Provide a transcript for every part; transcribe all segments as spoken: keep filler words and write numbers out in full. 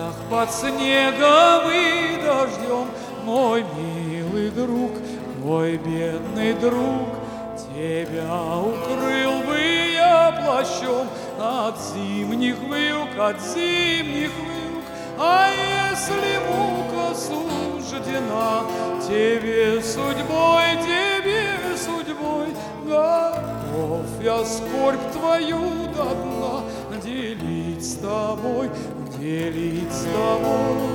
полях под снегом и дождем, мой милый друг, мой бедный друг, тебя укрыл бы я плащом от зимних вьюг, от зимних вьюг. А если мука суждена тебе судьбой, тебе судьбой, готов я скорбь твою до дна делить с тобой, делить с тобой.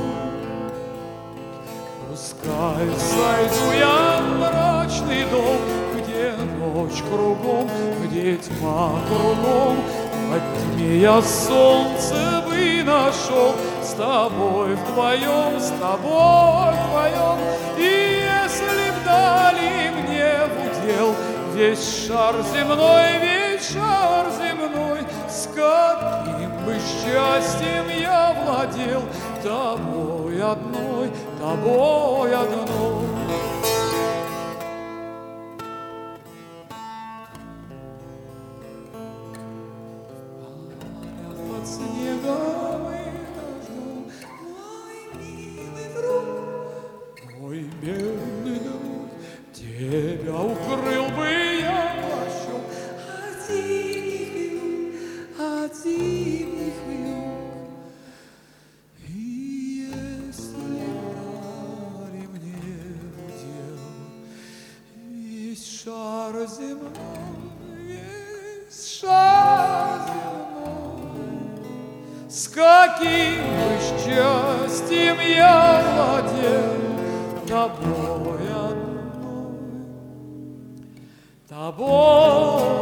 Пускай сойду я в мрачный дом, где ночь кругом, где тьма кругом, во тьме я солнце бы нашел, с тобой вдвоем, с тобой вдвоем. И если б дали мне в удел весь шар земной, весь шар земной, с каким бы счастьем я владел тобой одной, тобой одной. Под снегом и дождем, мой милый друг, мой бедный друг, тебя укрыл бы я плащом от зимних вьюг, от зимних вьюг. И если дали мне удел весь шар земной, весь шар земной, с каким бы счастьем я владел тобой одной, тобой